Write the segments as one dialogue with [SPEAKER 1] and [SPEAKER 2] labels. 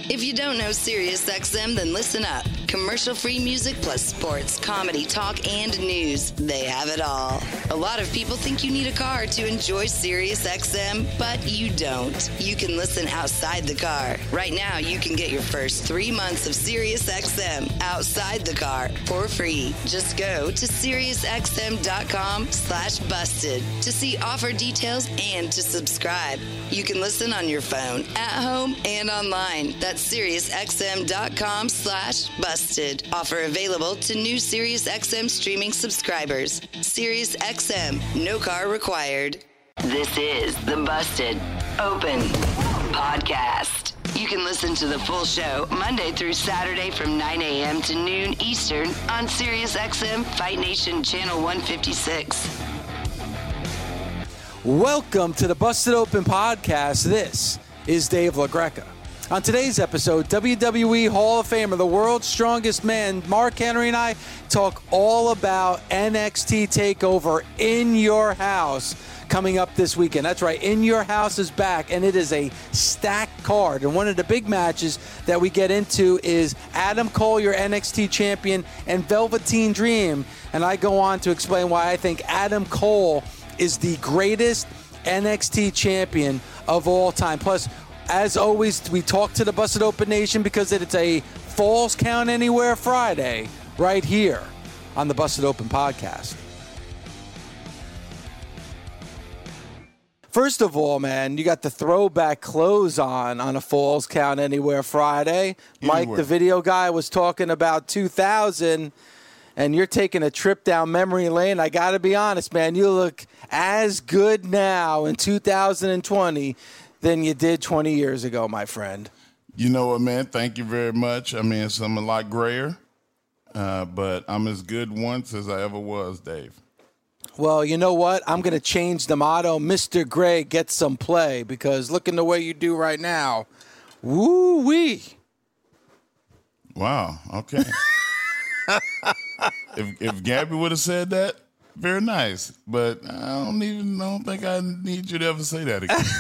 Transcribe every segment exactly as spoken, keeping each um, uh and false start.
[SPEAKER 1] If you don't know SiriusXM, then listen up. Commercial-free music plus sports, comedy, talk, and news. They have it all. A lot of people think you need a car to enjoy SiriusXM, but you don't. You can listen outside the car. Right now, you can get your first three months of SiriusXM outside the car for free. Just go to SiriusXM.com slash busted to see offer details and to subscribe. You can listen on your phone, at home, and online. That's SiriusXM.com slash busted. Offer available to new SiriusXM streaming subscribers. SiriusXM, no car required. This is the Busted Open Podcast. You can listen to the full show Monday through Saturday from nine a.m. to noon Eastern on SiriusXM Fight Nation Channel one fifty-six.
[SPEAKER 2] Welcome to the Busted Open Podcast. This is Dave LaGreca. On today's episode, W W E Hall of Famer, the world's strongest man, Mark Henry, and I talk all about N X T TakeOver In Your House coming up this weekend. That's right, In Your House is back, and it is a stacked card. And one of the big matches that we get into is Adam Cole, your N X T champion, and Velveteen Dream. And I go on to explain why I think Adam Cole is the greatest N X T champion of all time. Plus, as always, we talk to the Busted Open Nation because it's a Falls Count Anywhere Friday right here on the Busted Open Podcast. First of all, man, you got the throwback clothes on on a Falls Count Anywhere Friday.
[SPEAKER 3] Anywhere.
[SPEAKER 2] Mike, the video guy, was talking about two thousand, and you're taking a trip down memory lane. I got to be honest, man, you look as good now in two thousand twenty than you did twenty years ago, my friend.
[SPEAKER 3] You know what, man? Thank you very much. I mean, I'm a lot grayer, uh, but I'm as good once as I ever was, Dave.
[SPEAKER 2] Well, you know what? I'm going to change the motto. Mister Gray gets some play, because looking the way you do right now, woo-wee.
[SPEAKER 3] Wow, okay. if if Gabby would have said that, very nice. But I don't even, I don't think I need you to ever say that again.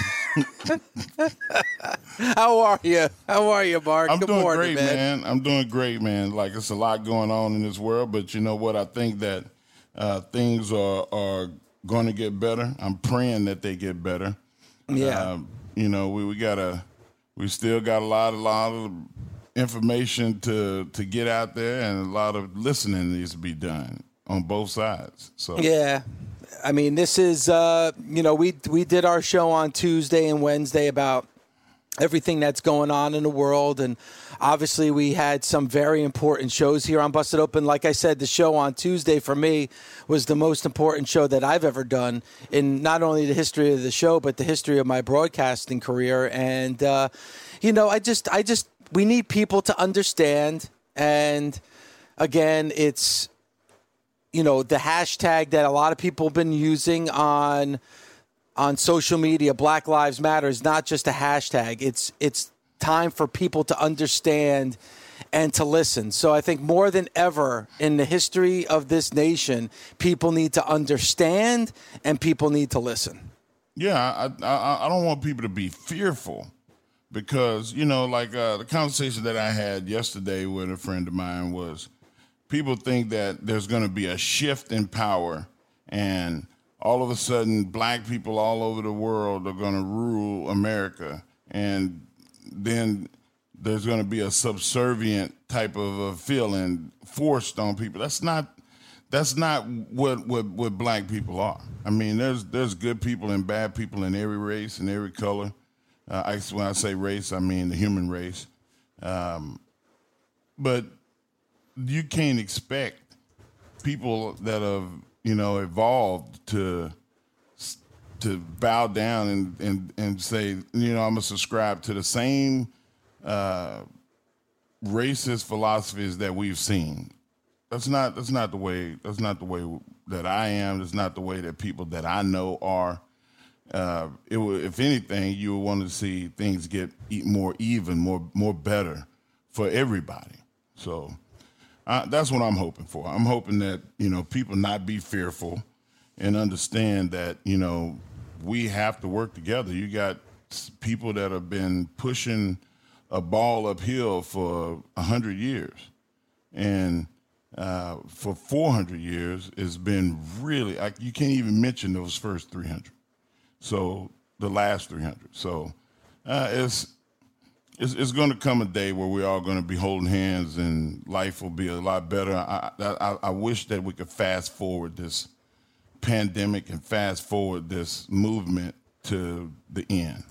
[SPEAKER 2] How are you? How are you, Mark?
[SPEAKER 3] I'm
[SPEAKER 2] Good
[SPEAKER 3] doing
[SPEAKER 2] morning,
[SPEAKER 3] great,
[SPEAKER 2] man.
[SPEAKER 3] man. I'm doing great, man. Like, it's a lot going on in this world, but you know what? I think that uh, things are are going to get better. I'm praying that they get better.
[SPEAKER 2] Yeah.
[SPEAKER 3] Uh, you know, we, we gotta, we still got a lot, a lot of information to to get out there, and a lot of listening needs to be done on both sides. So
[SPEAKER 2] Yeah. I mean, this is, uh, you know, we we did our show on Tuesday and Wednesday about everything that's going on in the world. And obviously we had some very important shows here on Busted Open. Like I said, the show on Tuesday for me was the most important show that I've ever done in not only the history of the show, but the history of my broadcasting career. And, uh, you know, I just, I just, we need people to understand. And again, it's, you know, the hashtag that a lot of people have been using on on social media, Black Lives Matter, is not just a hashtag. It's it's time for people to understand and to listen. So I think more than ever in the history of this nation, people need to understand and people need to listen.
[SPEAKER 3] Yeah, I I, I don't want people to be fearful, because, you know, like uh, the conversation that I had yesterday with a friend of mine was, people think that there's going to be a shift in power, and all of a sudden black people all over the world are going to rule America, and then there's going to be a subservient type of a feeling forced on people. That's not that's not what, what, what black people are. I mean, there's there's good people and bad people in every race and every color. Uh, I, when I say race, I mean the human race. Um, but you can't expect people that have, you know, evolved to to bow down and, and, and say, you know, I'm going to subscribe to the same uh, racist philosophies that we've seen. That's not that's not the way that's not the way that I am. That's not the way that people that I know are. Uh, it would, if anything, you would want to see things get more even, more more better for everybody. So uh, that's what I'm hoping for. I'm hoping that, you know, people not be fearful and understand that, you know, we have to work together. You got people that have been pushing a ball uphill for a hundred years, and uh, for four hundred years, it's been really. I, you can't even mention those first three hundred. So the last three hundred. So uh, it's it's, it's going to come a day where we're all going to be holding hands, and life will be a lot better. I, I I wish that we could fast forward this pandemic and fast forward this movement to the end.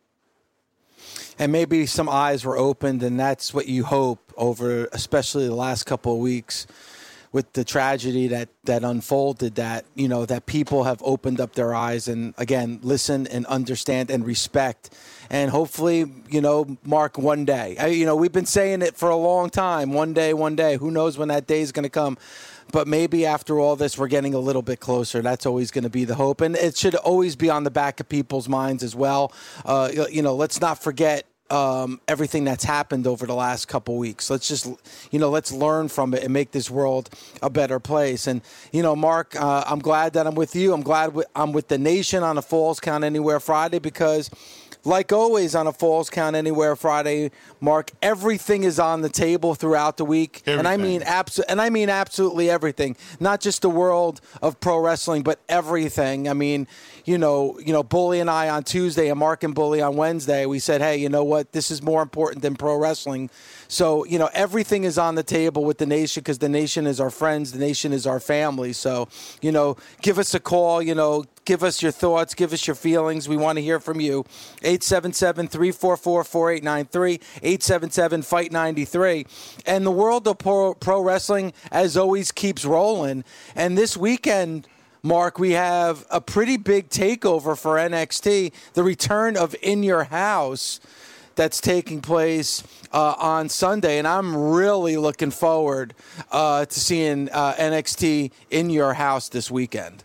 [SPEAKER 2] And maybe some eyes were opened, and that's what you hope over, especially the last couple of weeks with the tragedy that, that unfolded, that, you know, that people have opened up their eyes and, again, listen and understand and respect. And hopefully, you know, Mark, one day, I, you know, we've been saying it for a long time, one day, one day, who knows when that day is going to come. But maybe after all this, we're getting a little bit closer. That's always going to be the hope. And it should always be on the back of people's minds as well. Uh, you know, let's not forget um, everything that's happened over the last couple weeks. Let's just, you know, let's learn from it and make this world a better place. And, you know, Mark, uh, I'm glad that I'm with you. I'm glad I'm with the nation on a Falls Count Anywhere Friday because, like always on a Falls Count Anywhere Friday, Mark, everything is on the table throughout the week. Everything. And I mean abso- and I mean absolutely everything. Not just the world of pro wrestling, but everything. I mean, you know, you know, Bully and I on Tuesday and Mark and Bully on Wednesday, we said, hey, you know what? This is more important than pro wrestling. So, you know, everything is on the table with the nation because the nation is our friends. The nation is our family. So, you know, give us a call, you know, give us your thoughts, give us your feelings. We want to hear from you. eight seven seven, three four four, four eight nine three, eight seven seven, fight nine three. And the world of pro, pro wrestling, as always, keeps rolling. And this weekend, Mark, we have a pretty big takeover for N X T, the return of In Your House that's taking place uh, on Sunday. And I'm really looking forward uh, to seeing uh, N X T In Your House this weekend.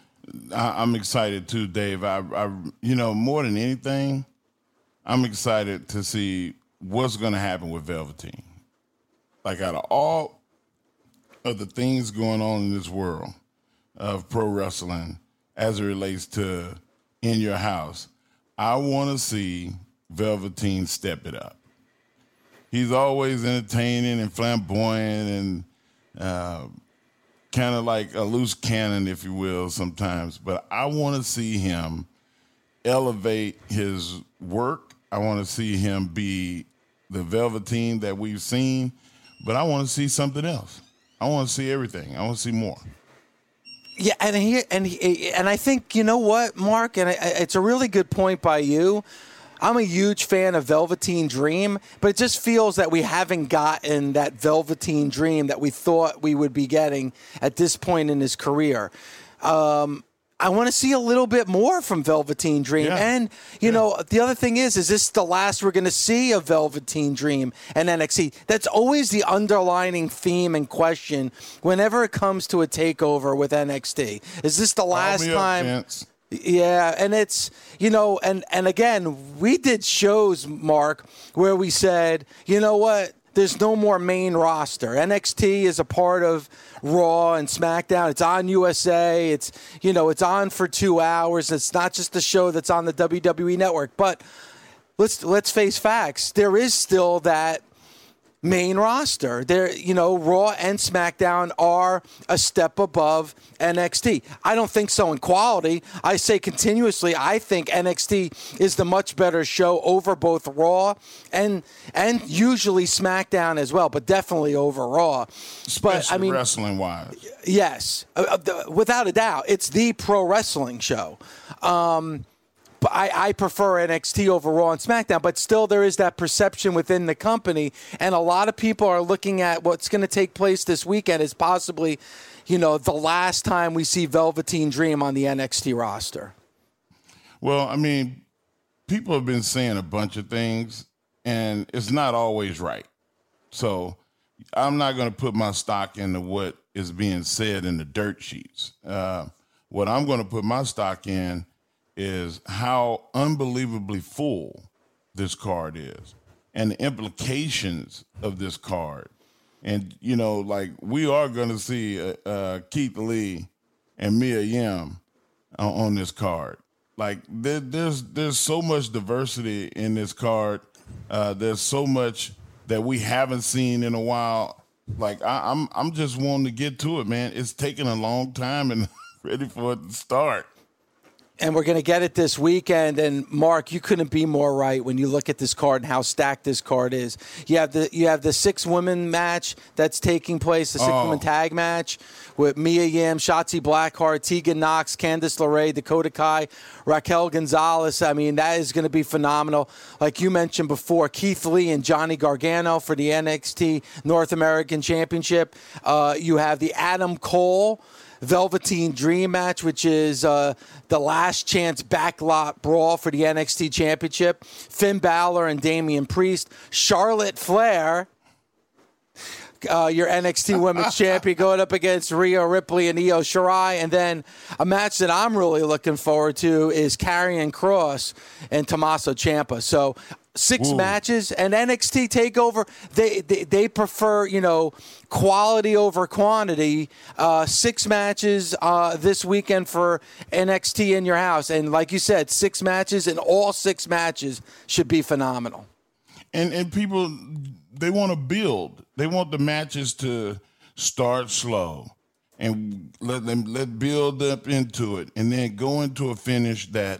[SPEAKER 3] I'm excited too, Dave. I, I, you know, more than anything, I'm excited to see what's going to happen with Velveteen. Like, out of all of the things going on in this world of pro wrestling as it relates to In Your House, I want to see Velveteen step it up. He's always entertaining and flamboyant and uh, kind of like a loose cannon, if you will, sometimes. But I want to see him elevate his work. I want to see him be the Velveteen that we've seen. But I want to see something else. I want to see everything. I want to see more.
[SPEAKER 2] Yeah, and he, and he, and I think, you know what, Mark, and I, it's a really good point by you. I'm a huge fan of Velveteen Dream, but it just feels that we haven't gotten that Velveteen Dream that we thought we would be getting at this point in his career. Um, I want to see a little bit more from Velveteen Dream. Yeah. And, you yeah. know, the other thing is, is this the last we're going to see of Velveteen Dream and N X T? That's always the underlining theme and question whenever it comes to a takeover with N X T. Is this the last time? Up, Yeah, and it's, you know, and, and again, we did shows, Mark, where we said, you know what, there's no more main roster. N X T is a part of Raw and SmackDown. It's on U S A. It's, you know, it's on for two hours. It's not just a show that's on the W W E Network. But let's let's face facts. There is still that main roster. There, you know, Raw and SmackDown are a step above N X T. I don't think so in quality. I say continuously, I think N X T is the much better show over both Raw and and usually SmackDown as well, but definitely over Raw.
[SPEAKER 3] Especially
[SPEAKER 2] but I mean,
[SPEAKER 3] wrestling wise.
[SPEAKER 2] Yes, uh, the, without a doubt, it's the pro wrestling show. Um, But I, I prefer N X T over Raw and SmackDown, but still there is that perception within the company, and a lot of people are looking at what's going to take place this weekend as possibly, you know, the last time we see Velveteen Dream on the N X T roster.
[SPEAKER 3] Well, I mean, people have been saying a bunch of things, and it's not always right. So I'm not going to put my stock into what is being said in the dirt sheets. Uh, what I'm going to put my stock in is how unbelievably full this card is and the implications of this card. And, you know, like, we are going to see uh, uh, Keith Lee and Mia Yim on, on this card. Like, there, there's there's so much diversity in this card Uh, there's so much that we haven't seen in a while. Like I, I'm, I'm just wanting to get to it, man. It's taking a long time and ready for it to start.
[SPEAKER 2] And we're going to get it this weekend. And Mark, you couldn't be more right when you look at this card and how stacked this card is. You have the you have the six women match that's taking place, the six
[SPEAKER 3] Oh.
[SPEAKER 2] women tag match with Mia Yim, Shotzi Blackheart, Tegan Knox, Candice LeRae, Dakota Kai, Raquel Gonzalez. I mean, that is going to be phenomenal. Like you mentioned before, Keith Lee and Johnny Gargano for the N X T North American Championship. Uh, you have the Adam Cole Velveteen Dream match, which is uh, the last chance backlot brawl for the N X T Championship. Finn Balor and Damian Priest. Charlotte Flair, uh, your N X T Women's Champion, going up against Rhea Ripley and Io Shirai. And then a match that I'm really looking forward to is Karrion Kross and Tommaso Ciampa. So six
[SPEAKER 3] Ooh.
[SPEAKER 2] matches, and N X T TakeOver, they, they they prefer, you know, quality over quantity. Uh, six matches uh, this weekend for N X T in your house. And like you said, six matches, and all six matches should be phenomenal.
[SPEAKER 3] And and people, they want to build. They want the matches to start slow and let them let build up into it, and then go into a finish that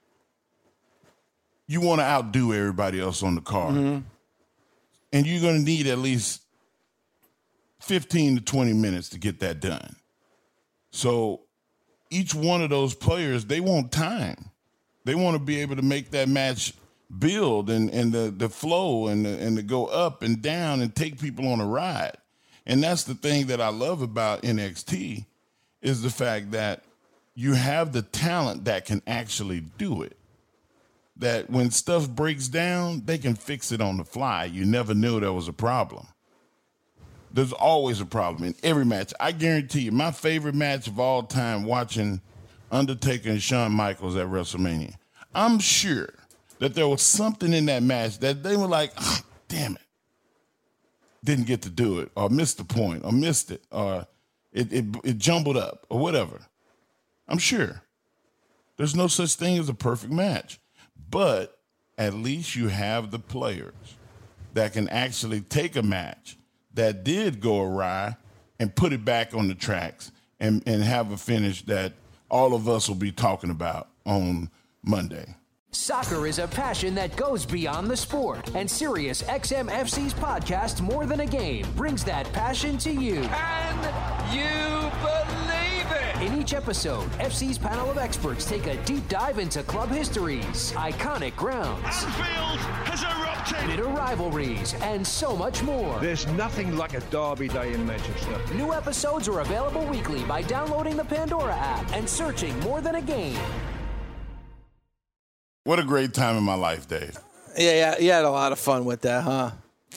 [SPEAKER 3] you want to outdo everybody else on the card. Mm-hmm. And you're going to need at least fifteen to twenty minutes to get that done. So each one of those players, they want time. They want to be able to make that match build and, and the, the flow and the, and to go up and down and take people on a ride. And that's the thing that I love about N X T is the fact that you have the talent that can actually do it. That when stuff breaks down, they can fix it on the fly. You never knew there was a problem. There's always a problem in every match. I guarantee you, my favorite match of all time, watching Undertaker and Shawn Michaels at WrestleMania, I'm sure that there was something in that match that they were like, oh, damn it, didn't get to do it, or missed the point, or missed it, or it, it, it jumbled up, or whatever. I'm sure. There's no such thing as a perfect match. But at least you have the players that can actually take a match that did go awry and put it back on the tracks and, and have a finish that all of us will be talking about on Monday.
[SPEAKER 4] Soccer is a passion that goes beyond the sport, and Sirius X M F C's podcast, More Than a Game, brings that passion to you.
[SPEAKER 5] Can you believe it?
[SPEAKER 4] In each episode, F C's panel of experts take a deep dive into club histories, iconic grounds,
[SPEAKER 5] Anfield has erupted.
[SPEAKER 4] bitter rivalries, and so much more.
[SPEAKER 6] There's nothing like a derby day in Manchester.
[SPEAKER 4] New episodes are available weekly by downloading the Pandora app and searching More Than a Game.
[SPEAKER 3] What a great time in my life, Dave.
[SPEAKER 2] Yeah, yeah, you had a lot of fun with that, huh?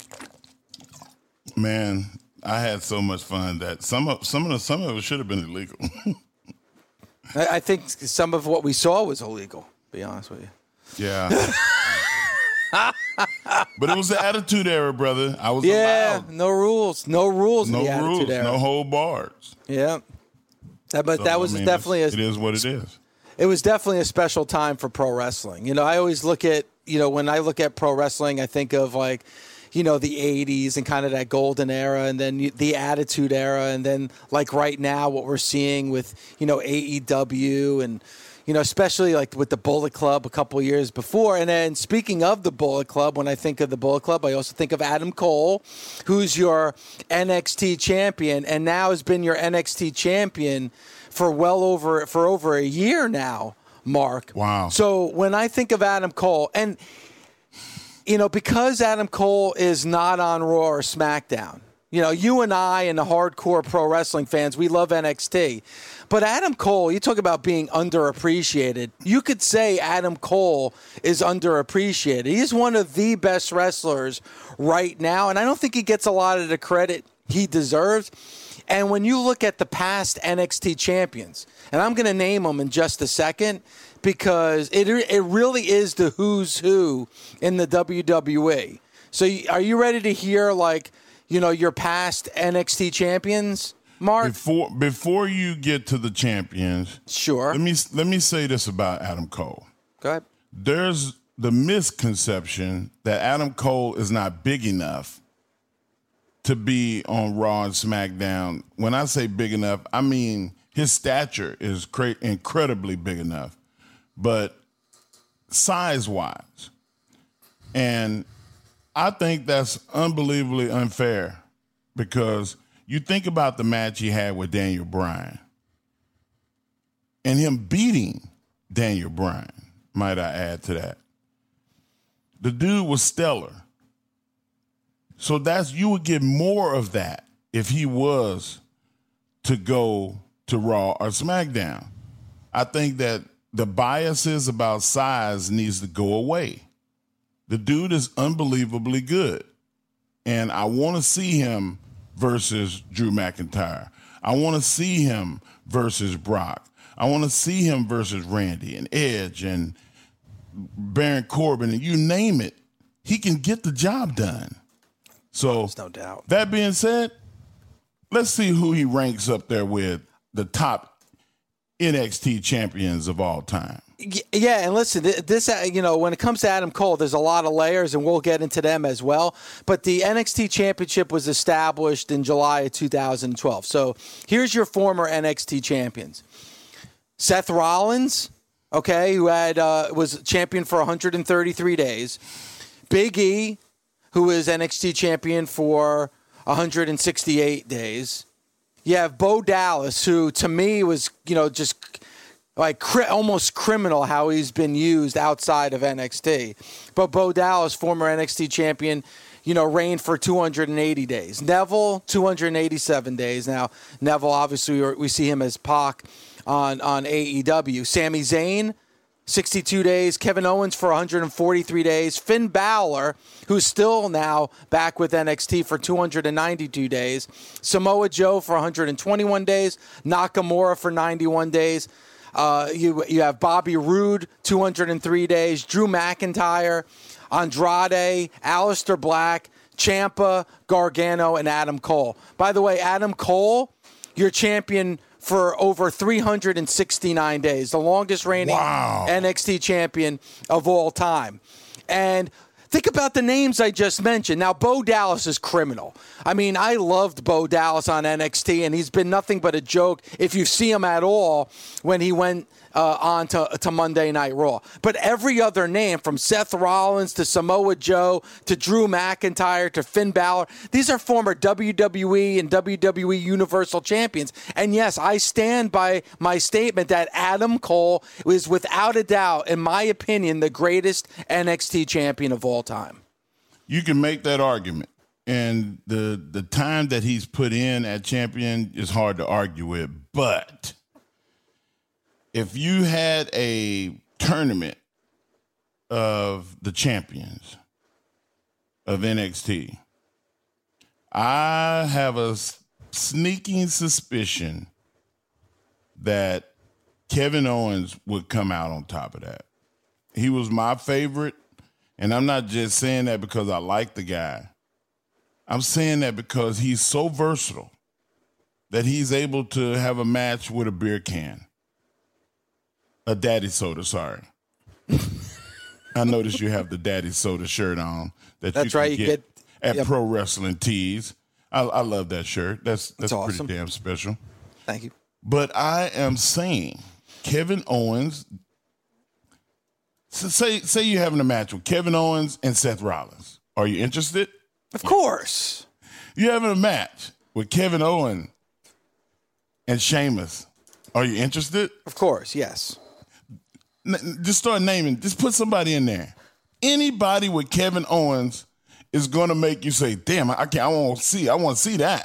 [SPEAKER 3] Man, I had so much fun that some of some of the, some of it should have been illegal.
[SPEAKER 2] I, I think some of what we saw was illegal, to be honest with you.
[SPEAKER 3] Yeah. But it was the Attitude Era, brother. I was
[SPEAKER 2] Yeah,
[SPEAKER 3] allowed.
[SPEAKER 2] no rules. No rules in
[SPEAKER 3] No
[SPEAKER 2] the
[SPEAKER 3] rules,
[SPEAKER 2] Attitude Era.
[SPEAKER 3] no hold bars.
[SPEAKER 2] Yeah. That, but
[SPEAKER 3] So,
[SPEAKER 2] that was
[SPEAKER 3] I mean,
[SPEAKER 2] definitely a,
[SPEAKER 3] it's- it is what it is.
[SPEAKER 2] it was definitely a special time for pro wrestling. You know, I always look at, you know, when I look at pro wrestling, I think of like, you know, the eighties and kind of that golden era, and then you- the Attitude Era, and then like right now what we're seeing with, you know, A E W and, you know, especially like with the Bullet Club a couple of years before. And then speaking of the Bullet Club, when I think of the Bullet Club, I also think of Adam Cole, who's your N X T champion and now has been your N X T champion for well over for over a year now, Mark.
[SPEAKER 3] Wow.
[SPEAKER 2] So when I think of Adam Cole, and you know, because Adam Cole is not on Raw or SmackDown, you know, you and I and the hardcore pro wrestling fans, we love N X T. But Adam Cole, you talk about being underappreciated. You could say Adam Cole is underappreciated. He's one of the best wrestlers right now, and I don't think he gets a lot of the credit he deserves. And when you look at the past N X T champions, and I'm going to name them in just a second because it it really is the who's who in the W W E. So are you ready to hear, like, you know, your past N X T champions, Mark?
[SPEAKER 3] Before before you get to the champions,
[SPEAKER 2] Sure.
[SPEAKER 3] let me let me say this about Adam Cole.
[SPEAKER 2] Go ahead.
[SPEAKER 3] There's the misconception that Adam Cole is not big enough to be on Raw and SmackDown. When I say big enough, I mean his stature is cra- incredibly big enough, but size-wise. And I think that's unbelievably unfair because you think about the match he had with Daniel Bryan and him beating Daniel Bryan, might I add to that. The dude was stellar. So that's you would get more of that if he was to go to Raw or SmackDown. I think that the biases about size needs to go away. The dude is unbelievably good. And I want to see him versus Drew McIntyre. I want to see him versus Brock. I want to see him versus Randy and Edge and Baron Corbin, and you name it. He can get the job done. So,
[SPEAKER 2] There's no doubt.
[SPEAKER 3] That being said, let's see who he ranks up there with the top N X T champions of all time.
[SPEAKER 2] Yeah, and listen, this, you know, when it comes to Adam Cole, there's a lot of layers, and we'll get into them as well. But the N X T championship was established in July of two thousand twelve. So here's your former N X T champions. Seth Rollins, okay, who had uh, was champion for one hundred thirty-three days. Big E, who is N X T champion for one hundred sixty-eight days. You have Bo Dallas, who to me was, you know, just like cri- almost criminal how he's been used outside of N X T. But Bo Dallas, former N X T champion, you know, reigned for two hundred eighty days. Neville, two hundred eighty-seven days. Now, Neville, obviously, we see him as Pac on, on A E W. Sami Zayn, sixty-two days. Kevin Owens for one hundred forty-three days. Finn Balor, who's still now back with N X T for two hundred ninety-two days. Samoa Joe for one hundred twenty-one days. Nakamura for ninety-one days. Uh, you you have Bobby Roode, two hundred three days. Drew McIntyre, Andrade, Aleister Black, Ciampa, Gargano, and Adam Cole. By the way, Adam Cole, your champion for over three hundred sixty-nine days, the longest reigning
[SPEAKER 3] Wow.
[SPEAKER 2] N X T champion of all time. And think about the names I just mentioned. Now, Bo Dallas is criminal. I mean, I loved Bo Dallas on N X T, and he's been nothing but a joke if you see him at all when he went uh, on to, to Monday Night Raw. But every other name, from Seth Rollins to Samoa Joe to Drew McIntyre to Finn Balor, these are former W W E and W W E Universal Champions. And yes, I stand by my statement that Adam Cole is without a doubt, in my opinion, the greatest N X T champion of all time.
[SPEAKER 3] You can make that argument. And the the time that he's put in at champion is hard to argue with. But if you had a tournament of the champions of N X T, I have a sneaking suspicion that Kevin Owens would come out on top of that. He was my favorite, and I'm not just saying that because I like the guy. I'm saying that because he's so versatile that he's able to have a match with a beer can. A daddy soda, sorry. I noticed you have the daddy soda shirt on that
[SPEAKER 2] That's
[SPEAKER 3] you can
[SPEAKER 2] right, you
[SPEAKER 3] get,
[SPEAKER 2] get-
[SPEAKER 3] at
[SPEAKER 2] yep.
[SPEAKER 3] Pro Wrestling Tees. I, I love that shirt. That's that's,
[SPEAKER 2] That's awesome.
[SPEAKER 3] pretty damn special.
[SPEAKER 2] Thank you.
[SPEAKER 3] But I am saying Kevin Owens, so say say you're having a match with Kevin Owens and Seth Rollins. Are you interested?
[SPEAKER 2] Of course.
[SPEAKER 3] You're having a match with Kevin Owens and Sheamus. Are you interested?
[SPEAKER 2] Of course, yes.
[SPEAKER 3] N- just start naming. Just put somebody in there. Anybody with Kevin Owens is going to make you say, "Damn, I can't. I want to see. I want to see that."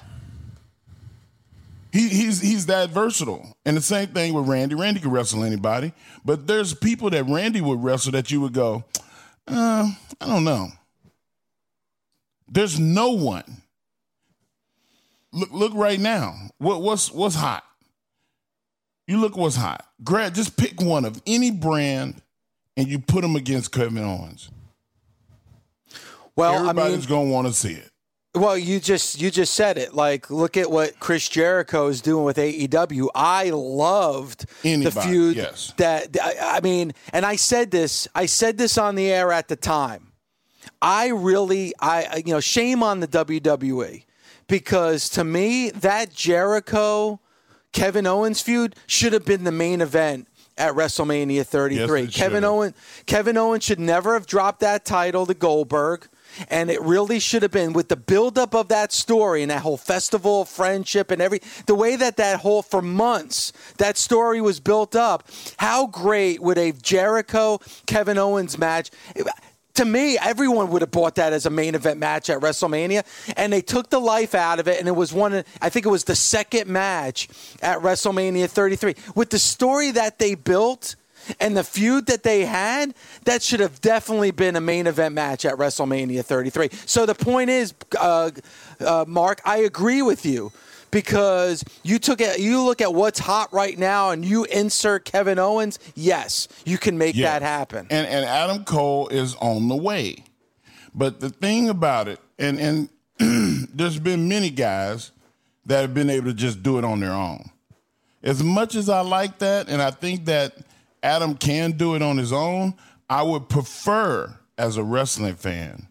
[SPEAKER 3] He, he's he's that versatile. And the same thing with Randy. Randy can wrestle anybody, but there's people that Randy would wrestle that you would go, uh, I don't know. There's no one. Look look right now. What what's what's hot? You look what's hot. Grab, just pick one of any brand, and you put them against Kevin Owens.
[SPEAKER 2] Well,
[SPEAKER 3] Everybody's
[SPEAKER 2] I mean,
[SPEAKER 3] gonna want to see it.
[SPEAKER 2] Well, you just you just said it. Like, look at what Chris Jericho is doing with A E W. I loved
[SPEAKER 3] Anybody,
[SPEAKER 2] the feud.
[SPEAKER 3] yes.
[SPEAKER 2] That I, I mean, and I said this. I said this on the air at the time. I really, I you know, shame on the W W E, because to me that Jericho Kevin Owens feud should have been the main event at WrestleMania thirty-three.
[SPEAKER 3] Yes,
[SPEAKER 2] Kevin Owens, Kevin Owens should never have dropped that title to Goldberg. And it really should have been, with the buildup of that story and that whole festival of friendship and every the way that that whole, for months, that story was built up. How great would a Jericho Kevin Owens match? To me, everyone would have bought that as a main event match at WrestleMania, and they took the life out of it, and it was one. I think it was the second match at WrestleMania thirty-three. With the story that they built and the feud that they had, that should have definitely been a main event match at WrestleMania thirty-three. So the point is, uh, uh, Mark, I agree with you, because you took it, you look at what's hot right now and you insert Kevin Owens, yes, you can make
[SPEAKER 3] Yeah.
[SPEAKER 2] that happen.
[SPEAKER 3] And and Adam Cole is on the way. But the thing about it, and, and there's been many guys that have been able to just do it on their own. As much as I like that, and I think that Adam can do it on his own, I would prefer, as a wrestling fan,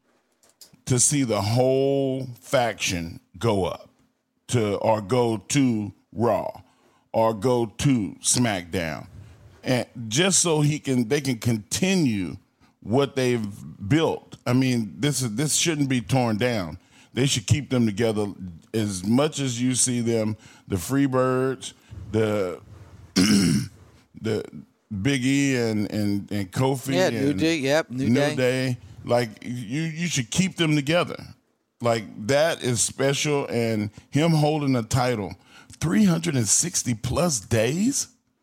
[SPEAKER 3] to see the whole faction go up to or go to Raw or go to SmackDown, and just so he can they can continue what they've built. I mean, this is this shouldn't be torn down. They should keep them together as much as you see them, the Freebirds, the the Big E and, and, and Kofi.
[SPEAKER 2] Yeah,
[SPEAKER 3] and
[SPEAKER 2] New Day, yep, New,
[SPEAKER 3] New
[SPEAKER 2] Day.
[SPEAKER 3] Day. Like, you, you should keep them together. Like, that is special. And him holding a title three hundred sixty plus days,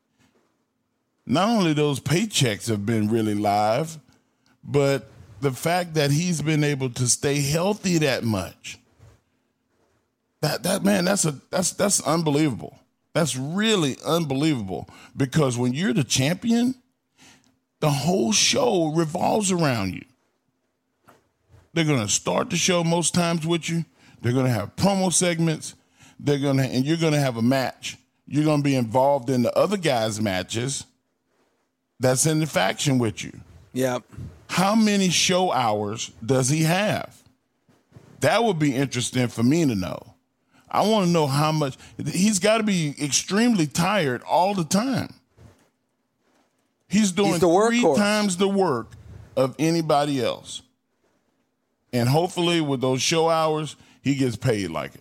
[SPEAKER 3] not only those paychecks have been really live, but the fact that he's been able to stay healthy that much. That that man, that's a that's that's unbelievable. That's really unbelievable, because when you're the champion, the whole show revolves around you. They're going to start the show most times with you. They're going to have promo segments. They're going to, and you're going to have a match. You're going to be involved in the other guys' matches that's in the faction with you.
[SPEAKER 2] Yep.
[SPEAKER 3] How many show hours does he have? That would be interesting for me to know. I want to know how much. He's got to be extremely tired all the time. He's doing
[SPEAKER 2] He's the
[SPEAKER 3] three
[SPEAKER 2] workhorse.
[SPEAKER 3] times the work of anybody else. And hopefully with those show hours, he gets paid like it.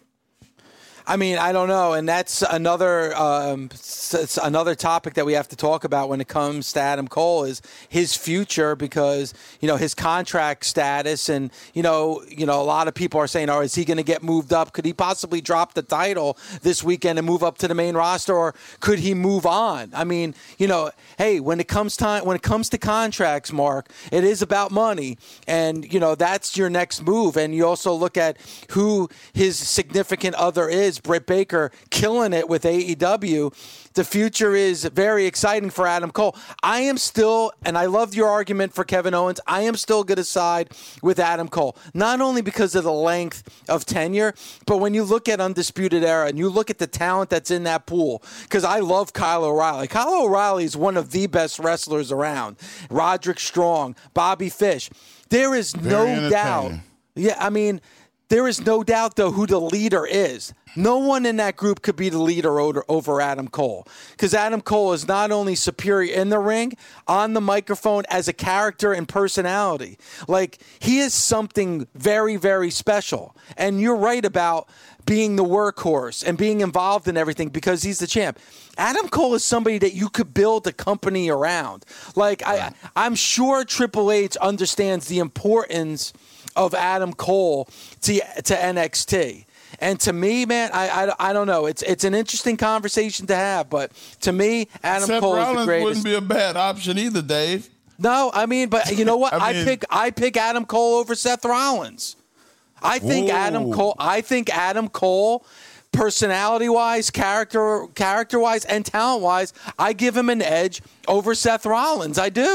[SPEAKER 2] I mean, I don't know, and that's another um, it's another topic that we have to talk about when it comes to Adam Cole, is his future, because you know his contract status, and you know, you know, a lot of people are saying, "Oh, is he going to get moved up? Could he possibly drop the title this weekend and move up to the main roster, or could he move on?" I mean, you know, hey, when it comes time when it comes to contracts, Mark, it is about money, and you know that's your next move, and you also look at who his significant other is. Britt Baker killing it with A E W. The future is very exciting for Adam Cole. I am still, and I love your argument for Kevin Owens, I am still going to side with Adam Cole. Not only because of the length of tenure, but when you look at Undisputed Era and you look at the talent that's in that pool, because I love Kyle O'Reilly. Kyle O'Reilly is one of the best wrestlers around. Roderick Strong, Bobby Fish. There is
[SPEAKER 3] Very
[SPEAKER 2] no doubt. Yeah, I mean, there is no doubt, though, who the leader is. No one in that group could be the leader over, over Adam Cole, because Adam Cole is not only superior in the ring, on the microphone, as a character and personality. Like, he is something very, very special. And you're right about being the workhorse and being involved in everything because he's the champ. Adam Cole is somebody that you could build a company around. Like, I, I'm sure Triple H understands the importance of Adam Cole to, to N X T. And to me, man, I, I, I don't know. It's it's an interesting conversation to have, but to me, Adam
[SPEAKER 3] Seth
[SPEAKER 2] Cole
[SPEAKER 3] Rollins
[SPEAKER 2] is the greatest.
[SPEAKER 3] wouldn't be a bad option either, Dave.
[SPEAKER 2] No, I mean, but you know what?
[SPEAKER 3] I
[SPEAKER 2] I,
[SPEAKER 3] mean-
[SPEAKER 2] pick I pick Adam Cole over Seth Rollins. I think
[SPEAKER 3] Whoa.
[SPEAKER 2] Adam Cole. I think Adam Cole, personality-wise, character character-wise, and talent-wise, I give him an edge over Seth Rollins. I do.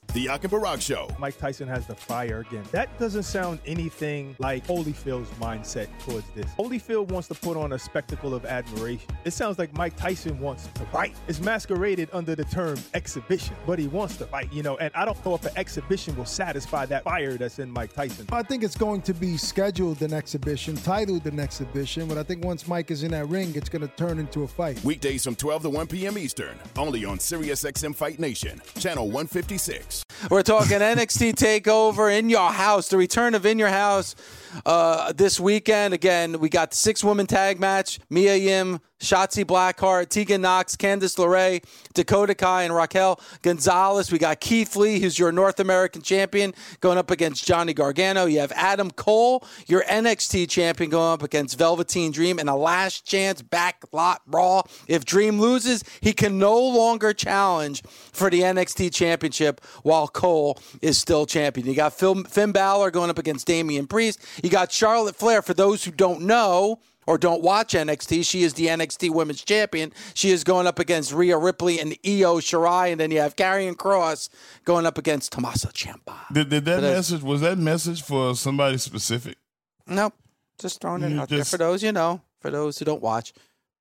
[SPEAKER 7] The Yak and Barack Show.
[SPEAKER 8] Mike Tyson has the fire again. That doesn't sound anything like Holyfield's mindset towards this. Holyfield wants to put on a spectacle of admiration. It sounds like Mike Tyson wants to fight. It's masqueraded under the term exhibition, but he wants to fight, you know, and I don't know if an exhibition will satisfy that fire that's in Mike Tyson.
[SPEAKER 9] I think it's going to be scheduled an exhibition, titled an exhibition, but I think once Mike is in that ring, it's going to turn into a fight.
[SPEAKER 7] Weekdays from twelve to one p.m. Eastern, only on SiriusXM Fight Nation, channel one fifty-six.
[SPEAKER 2] We're talking N X T TakeOver In Your House, the return of In Your House uh, this weekend. Again, we got the six-woman tag match, Mia Yim, Shotzi Blackheart, Tegan Knox, Candice LeRae, Dakota Kai, and Raquel Gonzalez. We got Keith Lee, who's your North American champion, going up against Johnny Gargano. You have Adam Cole, your N X T champion, going up against Velveteen Dream in a last chance backlot brawl. If Dream loses, he can no longer challenge for the N X T championship while Cole is still champion. You got Phil, Finn Balor going up against Damian Priest. You got Charlotte Flair. For those who don't know or don't watch N X T, she is the N X T Women's Champion. She is going up against Rhea Ripley and Io Shirai, and then you have Karrion Kross going up against Tommaso Ciampa.
[SPEAKER 3] Did, did that
[SPEAKER 2] So
[SPEAKER 3] message, was that message for somebody specific?
[SPEAKER 2] Nope. Just throwing it
[SPEAKER 3] You
[SPEAKER 2] out there
[SPEAKER 3] just-
[SPEAKER 2] for those, you know, for those who don't watch.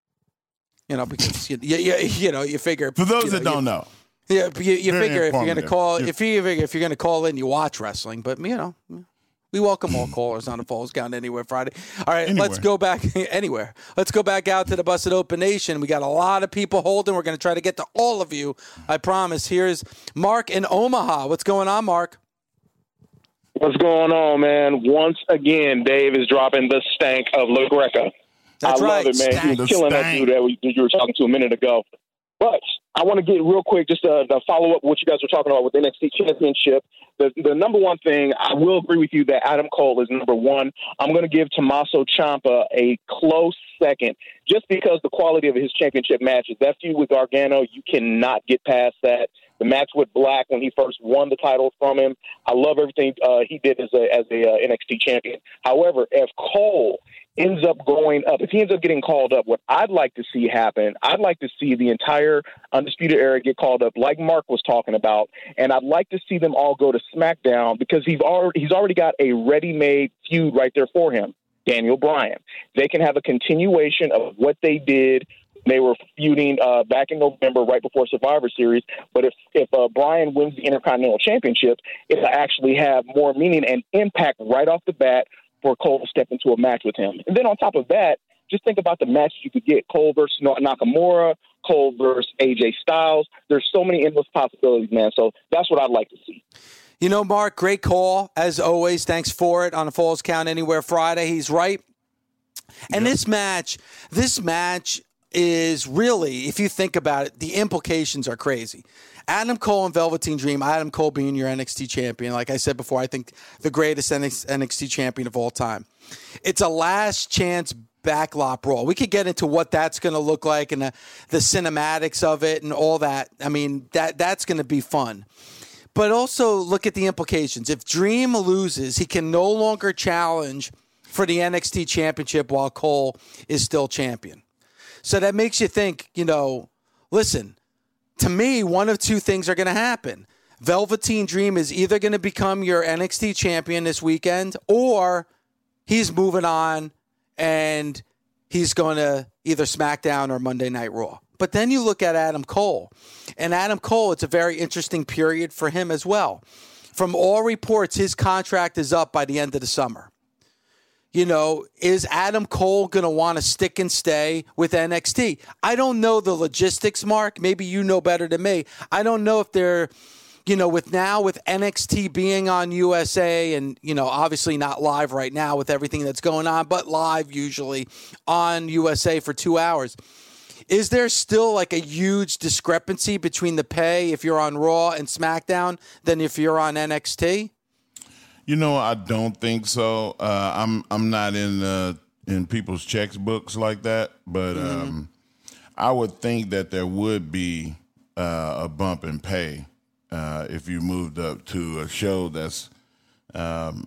[SPEAKER 2] You know, because, you, you, you, you know, you figure.
[SPEAKER 3] For those
[SPEAKER 2] you
[SPEAKER 3] that
[SPEAKER 2] know,
[SPEAKER 3] don't
[SPEAKER 2] you,
[SPEAKER 3] know.
[SPEAKER 2] Yeah, you, you
[SPEAKER 3] Very
[SPEAKER 2] figure if you're going to
[SPEAKER 3] informative.
[SPEAKER 2] call,
[SPEAKER 3] Yeah.
[SPEAKER 2] if you figure if you're going to call in, you watch wrestling. But you know, we welcome all callers on the Falls Count Anywhere Friday. All right,
[SPEAKER 3] Anywhere.
[SPEAKER 2] let's go back anywhere. Let's go back out to the Busted Open Nation. We got a lot of people holding. We're going to try to get to all of you. I promise. Here's Mark in Omaha. What's going on, Mark?
[SPEAKER 10] What's going on, man? Once again, Dave is dropping the stank of La Greca.
[SPEAKER 2] That's
[SPEAKER 10] I
[SPEAKER 2] right.
[SPEAKER 10] love it, man.
[SPEAKER 2] Stank.
[SPEAKER 10] He was killing that
[SPEAKER 3] stank.
[SPEAKER 10] dude that we, you were talking to a minute ago. But I want to get real quick, just to, to follow up what you guys were talking about with the N X T Championship. The, the number one thing, I will agree with you that Adam Cole is number one. I'm going to give Tommaso Ciampa a close second, just because the quality of his championship matches. That feud with Gargano, you cannot get past that. The match with Black when he first won the title from him, I love everything uh, he did as a as a uh, N X T champion. However, if Cole ends up going up, if he ends up getting called up, what I'd like to see happen, I'd like to see the entire Undisputed Era get called up, like Mark was talking about, and I'd like to see them all go to SmackDown because he's already he's already got a ready-made feud right there for him, Daniel Bryan. They can have a continuation of what they did. They were feuding uh, back in November, right before Survivor Series. But if if uh, Bryan wins the Intercontinental Championship, it'll actually have more meaning and impact right off the bat for Cole to step into a match with him. And then on top of that, just think about the matches you could get: Cole versus Nakamura, Cole versus A J Styles. There's so many endless possibilities, man. So that's what I'd like to see.
[SPEAKER 2] You know, Mark, great call as always. Thanks for it on the Falls Count Anywhere Friday. He's right. And
[SPEAKER 3] Yep.
[SPEAKER 2] this match, this match. is really, if you think about it, the implications are crazy. Adam Cole and Velveteen Dream, Adam Cole being your N X T champion, like I said before, I think the greatest N X T champion of all time. It's a last chance backlot brawl. We could get into what that's going to look like and the, the cinematics of it and all that. I mean, that that's going to be fun. But also look at the implications. If Dream loses, he can no longer challenge for the N X T championship while Cole is still champion. So that makes you think, you know, listen, to me, one of two things are going to happen. Velveteen Dream is either going to become your N X T champion this weekend, or he's moving on and he's going to either SmackDown or Monday Night Raw. But then you look at Adam Cole. And Adam Cole, it's a very interesting period for him as well. From all reports, his contract is up by the end of the summer. You know, is Adam Cole going to want to stick and stay with N X T? I don't know the logistics, Mark. Maybe you know better than me. I don't know if they're, you know, with now with N X T being on U S A and, you know, obviously not live right now with everything that's going on, but live usually on U S A for two hours. Is there still like a huge discrepancy between the pay if you're on Raw and SmackDown than if you're on N X T?
[SPEAKER 3] You know, I don't think so. Uh, I'm I'm not in uh, in people's checkbooks like that, but
[SPEAKER 2] Mm-hmm.
[SPEAKER 3] um, I would think that there would be uh, a bump in pay uh, if you moved up to a show that's um,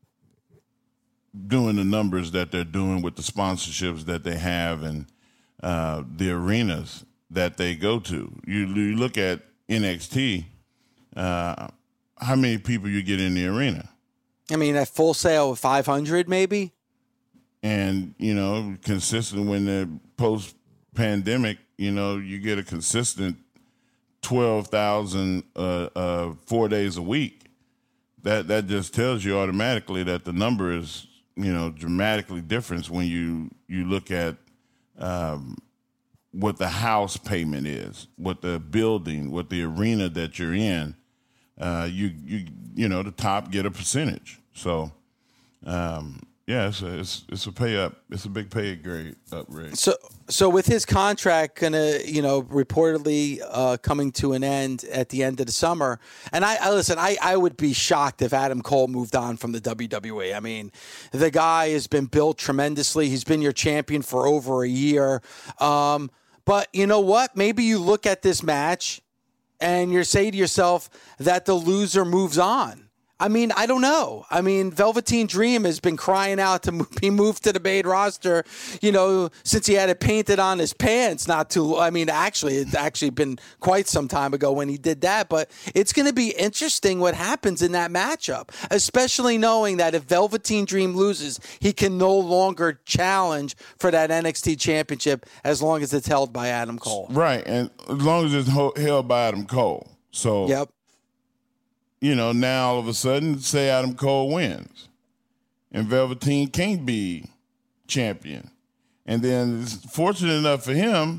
[SPEAKER 3] doing the numbers that they're doing with the sponsorships that they have and uh, the arenas that they go to. You, you look at N X T. Uh, how many people you get in the arena.
[SPEAKER 2] I mean, at Full Sail, five hundred maybe.
[SPEAKER 3] And, you know, consistent when the post-pandemic, you know, you get a consistent twelve thousand uh, uh, four days a week. That that just tells you automatically that the number is, you know, dramatically different when you, you look at um, what the house payment is, what the building, what the arena that you're in. Uh, you you you know, the top get a percentage. So, um, yeah, it's a, it's it's a pay up. It's a big pay grade upgrade.
[SPEAKER 2] So so with his contract gonna, you know, reportedly uh, coming to an end at the end of the summer, and I, I listen, I, I would be shocked if Adam Cole moved on from the W W E. I mean, the guy has been built tremendously. He's been your champion for over a year. Um, but you know what? Maybe you look at this match and you say to yourself that the loser moves on. I mean, I don't know. I mean, Velveteen Dream has been crying out to be moved to the main roster, you know, since he had it painted on his pants not too, I mean, actually, it's actually been quite some time ago when he did that. But it's going to be interesting what happens in that matchup, especially knowing that if Velveteen Dream loses, he can no longer challenge for that N X T championship as long as it's held by Adam Cole.
[SPEAKER 3] Right, and as long as it's ho- held by Adam Cole. So,
[SPEAKER 2] yep.
[SPEAKER 3] You know, now all of a sudden, say Adam Cole wins, and Velveteen can't be champion. And then, it's fortunate enough for him,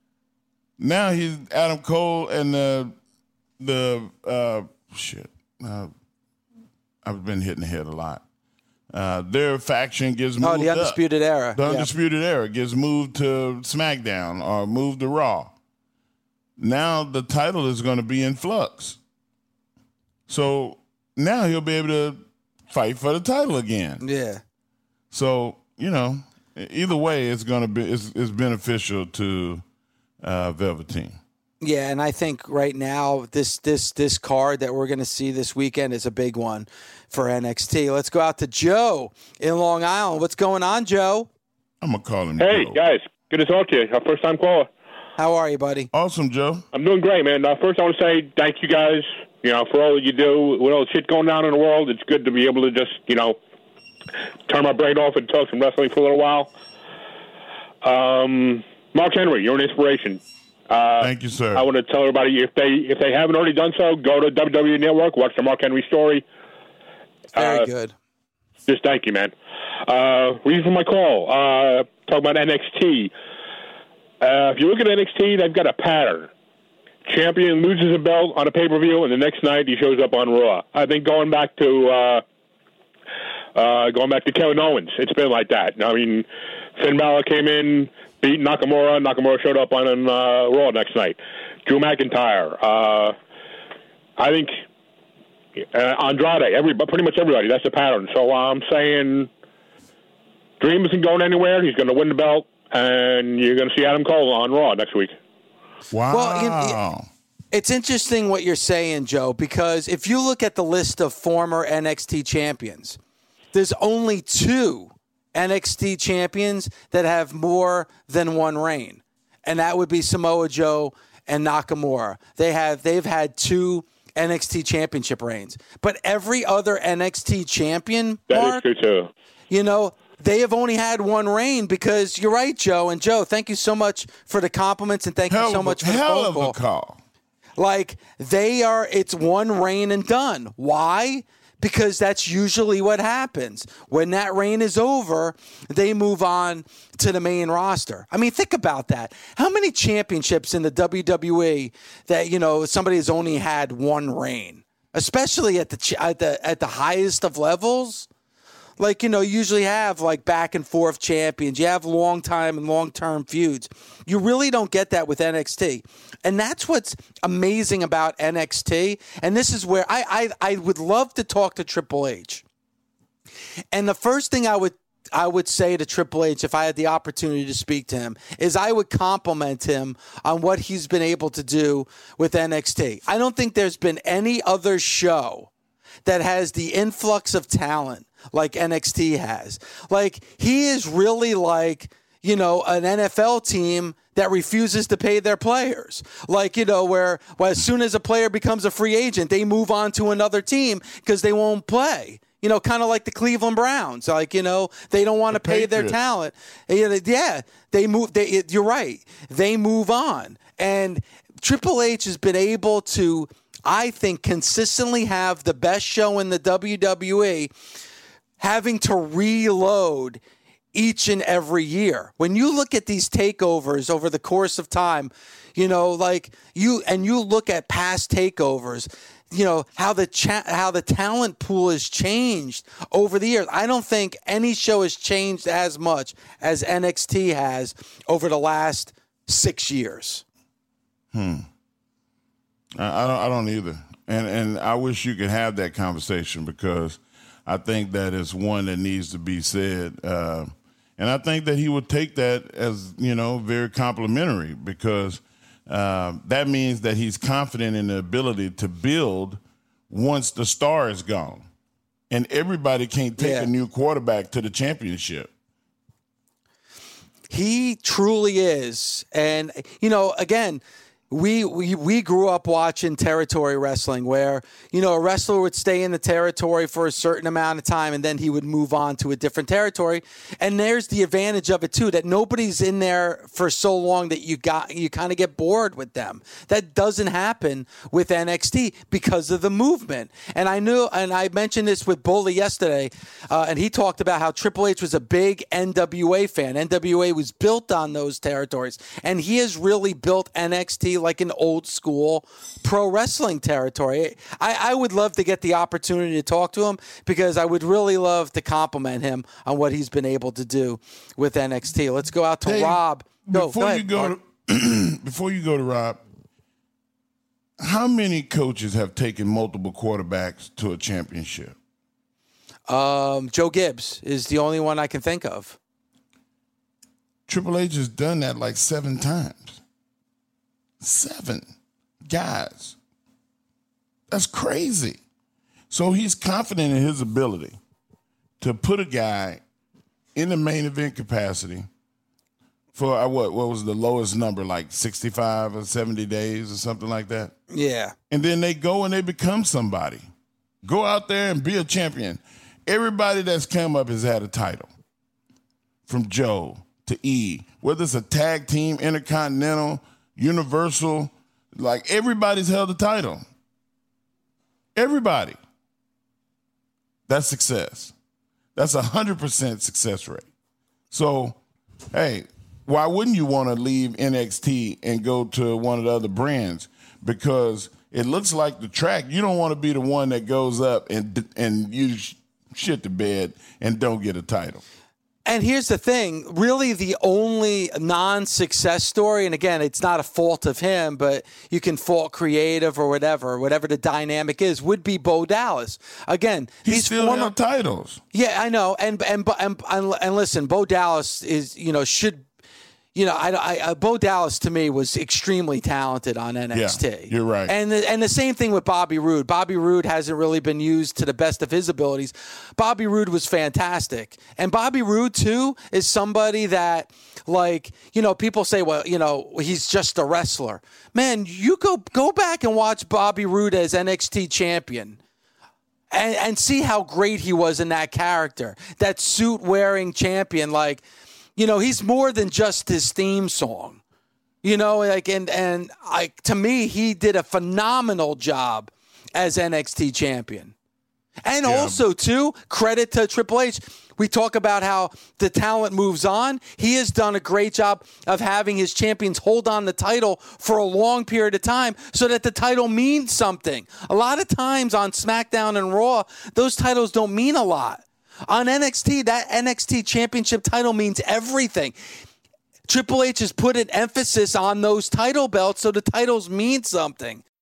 [SPEAKER 3] now he's Adam Cole and the, the uh, shit, uh, I've been hitting the head a lot. Uh, their faction gets moved
[SPEAKER 2] Oh, the Undisputed
[SPEAKER 3] up.
[SPEAKER 2] Era.
[SPEAKER 3] The
[SPEAKER 2] yeah.
[SPEAKER 3] Undisputed Era gets moved to SmackDown or moved to Raw. Now the title is going to be in flux. So now he'll be able to fight for the title again.
[SPEAKER 2] Yeah.
[SPEAKER 3] So, you know, either way, it's going to be it's, it's beneficial to uh, Velveteen.
[SPEAKER 2] Yeah, and I think right now this this this card that we're going to see this weekend is a big one for N X T. Let's go out to Joe in Long Island. What's going on, Joe?
[SPEAKER 3] I'm going to call him
[SPEAKER 11] Hey,
[SPEAKER 3] Joe.
[SPEAKER 11] guys. Good to talk to you. Our first time caller.
[SPEAKER 2] How are you, buddy?
[SPEAKER 3] Awesome, Joe.
[SPEAKER 11] I'm doing great, man. Uh, first, I want to say thank you guys, you know, for all that you do. With all the shit going on in the world, it's good to be able to just, you know, turn my brain off and talk some wrestling for a little while. Um, Mark Henry, you're an inspiration. Uh,
[SPEAKER 3] Thank you, sir.
[SPEAKER 11] I want to tell everybody, if they if they haven't already done so, go to W W E Network, watch the Mark Henry story.
[SPEAKER 2] Very
[SPEAKER 11] uh,
[SPEAKER 2] good.
[SPEAKER 11] Just thank you, man. Uh, reason for my call, uh, talk about N X T. Uh, if you look at N X T, they've got a pattern. Champion loses a belt on a pay-per-view, and the next night he shows up on Raw. I think going back to uh, uh, going back to Kevin Owens, it's been like that. I mean, Finn Balor came in, beat Nakamura. Nakamura showed up on uh, Raw next night. Drew McIntyre. Uh, I think uh, Andrade. Every, pretty much everybody. That's the pattern. So I'm saying Dream isn't going anywhere. He's going to win the belt. And you're going to see Adam Cole on Raw next week.
[SPEAKER 3] Wow.
[SPEAKER 2] Well, you know, it's interesting what you're saying, Joe, because if you look at the list of former N X T champions, there's only two N X T champions that have more than one reign, and that would be Samoa Joe and Nakamura. They have they've had two N X T championship reigns, but every other N X T champion, Mark,
[SPEAKER 11] that is true too.
[SPEAKER 2] You know, they have only had one reign because you're right, Joe. And Joe, thank you so much for the compliments and thank
[SPEAKER 3] hell
[SPEAKER 2] you so
[SPEAKER 3] of
[SPEAKER 2] much
[SPEAKER 3] a,
[SPEAKER 2] for the
[SPEAKER 3] hell
[SPEAKER 2] phone
[SPEAKER 3] of
[SPEAKER 2] call.
[SPEAKER 3] a call.
[SPEAKER 2] Like, they are, it's one reign and done. Why? Because that's usually what happens. When that reign is over, they move on to the main roster. I mean, think about that. How many championships in the W W E that, you know, somebody has only had one reign, especially at the at the at the highest of levels? Like, you know, you usually have like back and forth champions. You have long time and long term feuds. You really don't get that with N X T. And that's what's amazing about N X T. And this is where I, I, I would love to talk to Triple H. And the first thing I would I would say to Triple H, if I had the opportunity to speak to him, is I would compliment him on what he's been able to do with N X T. I don't think there's been any other show that has the influx of talent like N X T has. Like, he is really like, you know, an N F L team that refuses to pay their players. Like, you know, where well, as soon as a player becomes a free agent, they move on to another team because they won't play. You know, kind of like the Cleveland Browns. Like, you know, they don't want to pay their talent. Yeah, they move. They, you're right. They move on. And Triple H has been able to, I think, consistently have the best show in the W W E, having to reload each and every year. When you look at these takeovers over the course of time, you know, like you and you look at past takeovers, you know, how the cha- how the talent pool has changed over the years. I don't think any show has changed as much as N X T has over the last six years.
[SPEAKER 3] Hmm. I, I don't. I don't either. And and I wish you could have that conversation because I think that is one that needs to be said. Uh, and I think that he would take that as, you know, very complimentary because uh, that means that he's confident in the ability to build once the star is gone. And everybody can't take
[SPEAKER 2] Yeah.
[SPEAKER 3] a new quarterback to the championship.
[SPEAKER 2] He truly is. And, you know, again, we, we we grew up watching territory wrestling where, you know, a wrestler would stay in the territory for a certain amount of time and then he would move on to a different territory. And there's the advantage of it, too, that nobody's in there for so long that you got you kind of get bored with them. That doesn't happen with N X T because of the movement. And I knew, and I mentioned this with Bully yesterday, uh, and he talked about how Triple H was a big N W A fan. N W A was built on those territories. And he has really built N X T like an old school pro wrestling territory. I, I would love to get the opportunity to talk to him because I would really love to compliment him on what he's been able to do with N X T. Let's go out to
[SPEAKER 3] Dave,
[SPEAKER 2] Rob. Go,
[SPEAKER 3] before
[SPEAKER 2] go ahead,
[SPEAKER 3] you go to, before you go to Rob, how many coaches have taken multiple quarterbacks to a championship?
[SPEAKER 2] Um, Joe Gibbs is the only one I can think of.
[SPEAKER 3] Triple H has done that like seven times. Seven guys. That's crazy. So he's confident in his ability to put a guy in the main event capacity for uh, what what was the lowest number, like sixty-five or seventy days or something like that?
[SPEAKER 2] Yeah.
[SPEAKER 3] And then they go and they become somebody. Go out there and be a champion. Everybody that's come up has had a title. From Joe to E. Whether it's a tag team, intercontinental, universal, like everybody's held a title. Everybody. That's success. That's a hundred percent success rate. So, hey, why wouldn't you want to leave N X T and go to one of the other brands? Because it looks like the track. You don't want to be the one that goes up and and you shit the bed and don't get a title.
[SPEAKER 2] And here's the thing, really the only non-success story, and again, it's not a fault of him, but you can fault creative or whatever, whatever the dynamic is, would be Bo Dallas. Again,
[SPEAKER 3] He
[SPEAKER 2] these
[SPEAKER 3] still
[SPEAKER 2] former
[SPEAKER 3] have titles.
[SPEAKER 2] Yeah, I know. And and and and, and listen, Bo Dallas is, you know, should You know, I, I, Bo Dallas to me was extremely talented on N X T.
[SPEAKER 3] Yeah, you're right.
[SPEAKER 2] And the, and the same thing with Bobby Roode. Bobby Roode hasn't really been used to the best of his abilities. Bobby Roode was fantastic. And Bobby Roode, too, is somebody that, like, you know, people say, well, you know, he's just a wrestler. Man, you go go back and watch Bobby Roode as N X T champion. And, and see how great he was in that character. That suit-wearing champion, like... You know, he's more than just his theme song. You know, like and and I to me, he did a phenomenal job as N X T champion. And
[SPEAKER 3] Yeah.
[SPEAKER 2] also, too, credit to Triple H. We talk about how the talent moves on. He has done a great job of having his champions hold on the title for a long period of time so that the title means something. A lot of times on SmackDown and Raw, those titles don't mean a lot. On N X T, that N X T championship title means everything. Triple H has put an emphasis on those title belts so the titles mean something.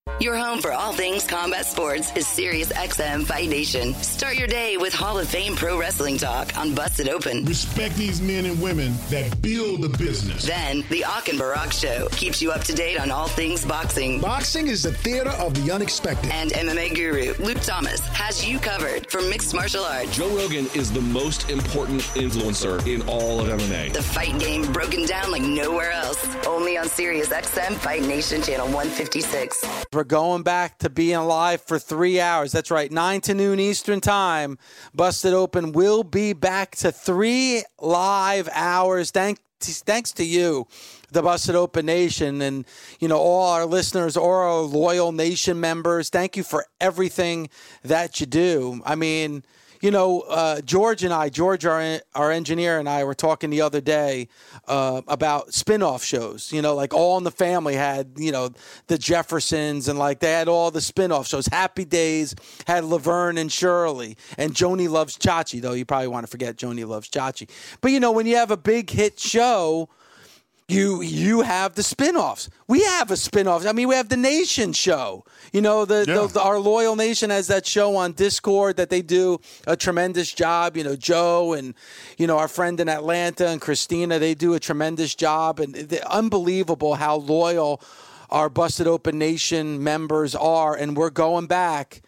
[SPEAKER 1] Your home for all things combat sports is SiriusXM Fight Nation. Start your day with Hall of Fame Pro Wrestling Talk on Busted Open.
[SPEAKER 12] Respect these men and women that build the business.
[SPEAKER 1] Then, the Ak and Barak Show keeps you up to date on all things boxing.
[SPEAKER 13] Boxing is the theater of the unexpected.
[SPEAKER 1] And M M A guru Luke Thomas has you covered for mixed martial arts.
[SPEAKER 14] Joe Rogan is the most important influencer in all of M M A.
[SPEAKER 1] The fight game broken down like nowhere else. Only on SiriusXM Fight Nation Channel one fifty-six.
[SPEAKER 2] We're going back to being live for three hours. That's right, nine to noon Eastern Time. Busted Open will be back to three live hours. Thank, thanks to you, the Busted Open Nation, and you know all our listeners, all our loyal Nation members. Thank you for everything that you do. I mean, you know, uh, George and I, George, our, our engineer, and I were talking the other day uh, about spin-off shows. You know, like All in the Family had, you know, the Jeffersons, and like they had all the spin-off shows. Happy Days had Laverne and Shirley, and Joni Loves Chachi, though you probably want to forget Joni Loves Chachi. But, you know, when you have a big hit show, You you have the spinoffs. We have a spinoff. I mean, we have the Nation show. You know, the, yeah. the, the our loyal Nation has that show on Discord that they do a tremendous job. You know, Joe and you know our friend in Atlanta and Christina, they do a tremendous job, and it's unbelievable how loyal our Busted Open Nation members are. And we're going back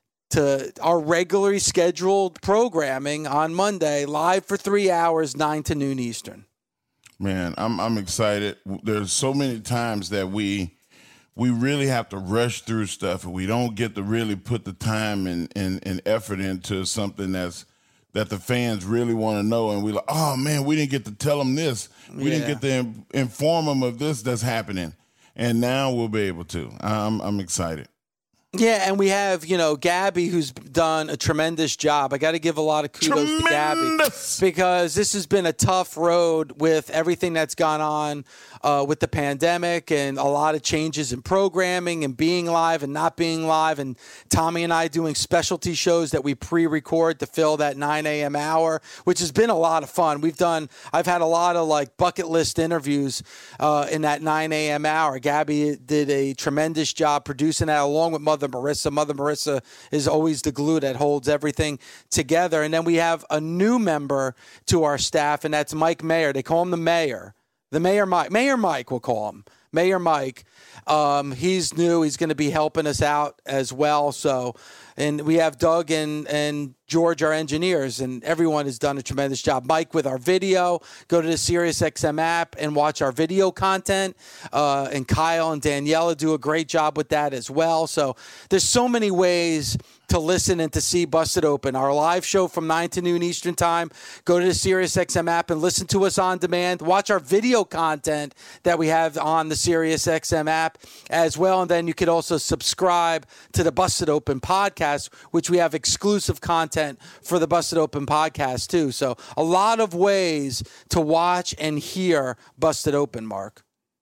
[SPEAKER 2] to our regularly scheduled programming on Monday, live for three hours, nine to noon Eastern.
[SPEAKER 3] Man, I'm I'm excited. There's so many times that we we really have to rush through stuff, and we don't get to really put the time and, and, and effort into something that's that the fans really want to know. And we're like, oh man, we didn't get to tell them this. We yeah. didn't get to in, inform them of this that's happening. And now we'll be able to. I'm I'm excited.
[SPEAKER 2] Yeah, and we have, you know, Gabby, who's done a tremendous job. I got to give a lot of kudos tremendous. to Gabby because this has been a tough road with everything that's gone on uh, with the pandemic and a lot of changes in programming and being live and not being live, and Tommy and I doing specialty shows that we pre-record to fill that nine a.m. hour, which has been a lot of fun. We've done, I've had a lot of like bucket list interviews uh, in that nine a.m. hour. Gabby did a tremendous job producing that along with Mother Marissa. Mother Marissa is always the glue that holds everything together. And then we have a new member to our staff, and that's Mike Mayer. They call him the Mayor. The Mayor Mike. Mayor Mike, we'll call him. Mayor Mike. Um, he's new. He's going to be helping us out as well. So, and we have Doug and, and George, our engineers, and everyone has done a tremendous job. Mike with our video. Go to the SiriusXM app and watch our video content. Uh, and Kyle and Daniela do a great job with that as well. So there's so many ways to listen and to see Busted Open. Our live show from nine to noon Eastern Time. Go to the SiriusXM app and listen to us on demand. Watch our video content that we have on the SiriusXM app as well. And then you could also subscribe to the Busted Open podcast, which we have exclusive content for the Busted Open podcast too. So a lot of ways to watch and hear Busted Open, Mark.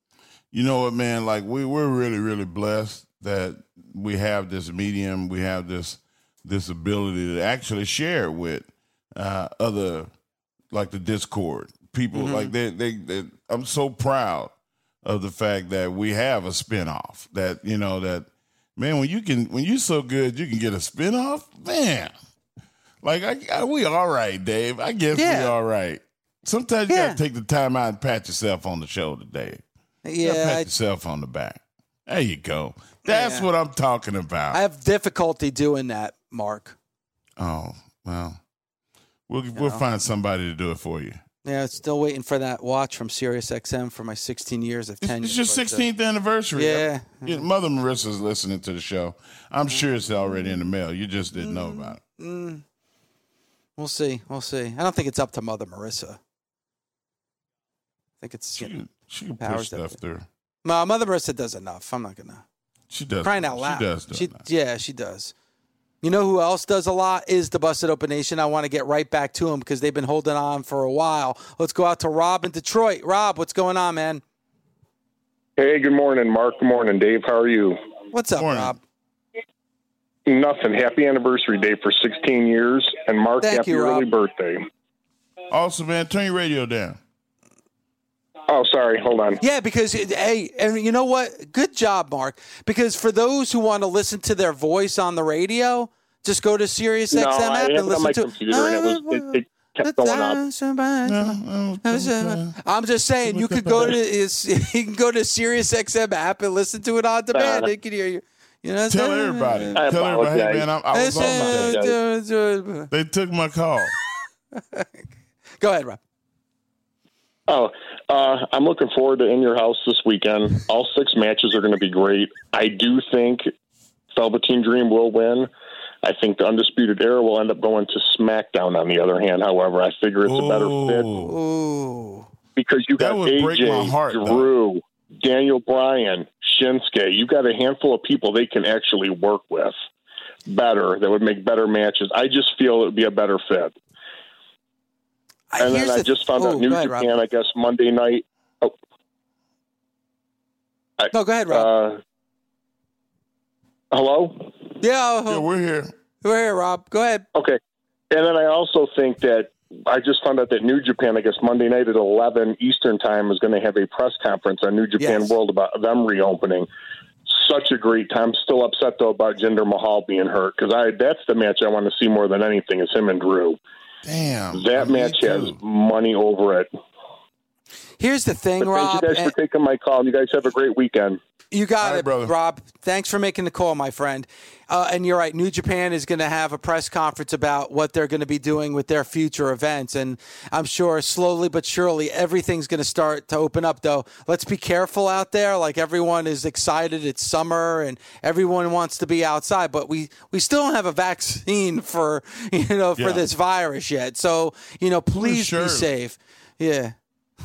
[SPEAKER 3] You know what, man? Like we, we're really, really blessed that we have this medium, we have this this ability to actually share it with uh, other, like the Discord people. Mm-hmm. Like they, they, they, I'm so proud of the fact that we have a spinoff. That you know that man, when you can, when you're so good, you can get a spinoff. Man, like I, I, we all right, Dave. I guess yeah. we all right. Sometimes you yeah. gotta take the time out and pat yourself on the shoulder, Dave. You
[SPEAKER 2] yeah,
[SPEAKER 3] pat
[SPEAKER 2] I,
[SPEAKER 3] yourself on the back. There you go. That's yeah. what I'm talking about.
[SPEAKER 2] I have difficulty doing that, Mark.
[SPEAKER 3] Oh, well, we'll you we'll know. find somebody to do it for you.
[SPEAKER 2] Yeah, still waiting for that watch from SiriusXM for my sixteen years of tenure.
[SPEAKER 3] It's your sixteenth uh, anniversary.
[SPEAKER 2] Yeah.
[SPEAKER 3] yeah. Mother Marissa's listening to the show. I'm sure it's already in the mail. You just didn't mm, know about it.
[SPEAKER 2] Mm. We'll see. We'll see. I don't think it's up to Mother Marissa. I think it's
[SPEAKER 3] she,
[SPEAKER 2] you know,
[SPEAKER 3] she can push stuff through.
[SPEAKER 2] No, Mother Marissa does enough. I'm not gonna.
[SPEAKER 3] She does.
[SPEAKER 2] Crying out loud.
[SPEAKER 3] She does.
[SPEAKER 2] She, yeah, she does. You know who else does a lot is the Busted Open Nation. I want to get right back to them because they've been holding on for a while. Let's go out to Rob in Detroit. Rob, what's going on, man?
[SPEAKER 15] Hey, good morning, Mark. Good morning, Dave. How are you?
[SPEAKER 2] What's up, morning. Rob?
[SPEAKER 15] Nothing. Happy anniversary, Dave, for sixteen years. And Mark,
[SPEAKER 2] Thank
[SPEAKER 15] happy
[SPEAKER 2] you,
[SPEAKER 15] early
[SPEAKER 2] Rob.
[SPEAKER 15] birthday.
[SPEAKER 3] Awesome, man. Turn your radio down.
[SPEAKER 15] Oh, sorry. Hold on.
[SPEAKER 2] Yeah, because, hey, and you know what? Good job, Mark. Because for those who want to listen to their voice on the radio, just go to Sirius X M
[SPEAKER 15] no,
[SPEAKER 2] app
[SPEAKER 15] I
[SPEAKER 2] and listen
[SPEAKER 15] my
[SPEAKER 2] to
[SPEAKER 15] computer and it, was, it, it kept going up.
[SPEAKER 2] I'm just saying, you could go to is you can go to Sirius X M app and listen to it on demand. They can hear you. You know,
[SPEAKER 3] tell everybody.
[SPEAKER 15] I
[SPEAKER 3] Tell everybody, hey, man, I, I was on
[SPEAKER 2] that.
[SPEAKER 3] They took my call.
[SPEAKER 2] Go ahead, Rob.
[SPEAKER 15] Oh, uh, I'm looking forward to In Your House this weekend. All six matches are going to be great. I do think Velveteen Dream will win. I think the Undisputed Era will end up going to SmackDown, on the other hand. However, I figure it's a better fit.
[SPEAKER 2] Ooh.
[SPEAKER 15] Because you got A J,
[SPEAKER 3] heart,
[SPEAKER 15] Drew, though. Daniel Bryan, Shinsuke. You got a handful of people they can actually work with better, that would make better matches. I just feel it would be a better fit. And
[SPEAKER 2] Here's
[SPEAKER 15] then I
[SPEAKER 2] the,
[SPEAKER 15] just found
[SPEAKER 2] oh,
[SPEAKER 15] out New
[SPEAKER 2] ahead,
[SPEAKER 15] Japan,
[SPEAKER 2] Rob.
[SPEAKER 15] I guess, Monday night. Oh. I,
[SPEAKER 2] no, go ahead, Rob.
[SPEAKER 15] Uh, hello?
[SPEAKER 2] Yeah,
[SPEAKER 3] yeah, we're here.
[SPEAKER 2] We're here, Rob. Go ahead.
[SPEAKER 15] Okay. And then I also think that I just found out that New Japan, I guess, Monday night at eleven Eastern time is going to have a press conference on New Japan
[SPEAKER 2] Yes.
[SPEAKER 15] World about them reopening. Such a great time. Still upset, though, about Jinder Mahal being hurt, because I that's the match I want to see more than anything is him and Drew.
[SPEAKER 3] Damn.
[SPEAKER 15] That match has money over it.
[SPEAKER 2] Here's the thing,
[SPEAKER 15] but
[SPEAKER 2] Rob.
[SPEAKER 15] Thank you guys for taking my call. You guys have a great weekend.
[SPEAKER 2] You got
[SPEAKER 3] All right,
[SPEAKER 2] it,
[SPEAKER 3] brother.
[SPEAKER 2] Rob. Thanks for making the call, my friend. Uh, and you're right. New Japan is going to have a press conference about what they're going to be doing with their future events. And I'm sure slowly but surely everything's going to start to open up, though. Let's be careful out there. Like, everyone is excited. It's summer and everyone wants to be outside. But we, we still don't have a vaccine for, you know, for
[SPEAKER 3] Yeah.
[SPEAKER 2] this virus yet. So, you know, please
[SPEAKER 3] sure.
[SPEAKER 2] be safe. Yeah.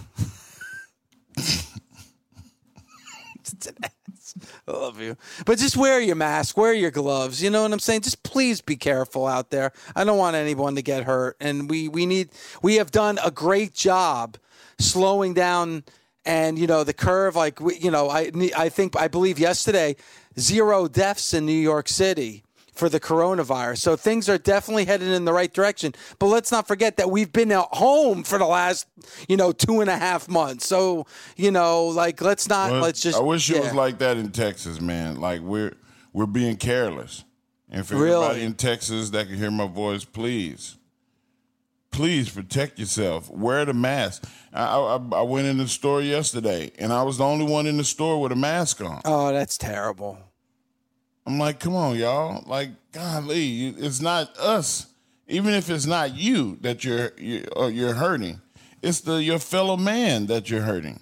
[SPEAKER 2] I love you. But just wear your mask, wear your gloves. You know what I'm saying? Just please be careful out there. I don't want anyone to get hurt. And we, we need, we have done a great job slowing down and, you know, the curve. Like, we, you know, I, I think, I believe yesterday, zero deaths in New York City for the coronavirus. So things are definitely headed in the right direction. But let's not forget that we've been at home for the last, you know, two and a half months. So, you know, like, let's not,
[SPEAKER 3] Well,
[SPEAKER 2] let's just.
[SPEAKER 3] I wish it
[SPEAKER 2] yeah.
[SPEAKER 3] was like that in Texas, man. Like, we're we're being careless. And for
[SPEAKER 2] Really?
[SPEAKER 3] everybody in Texas that can hear my voice, please, please protect yourself. Wear the mask. I, I, I went in the store yesterday, and I was the only one in the store with a mask on.
[SPEAKER 2] Oh, that's terrible.
[SPEAKER 3] I'm like, come on, y'all. Like, golly, you- it's not us. Even if it's not you that you're you, or you're hurting, it's the your fellow man that you're hurting.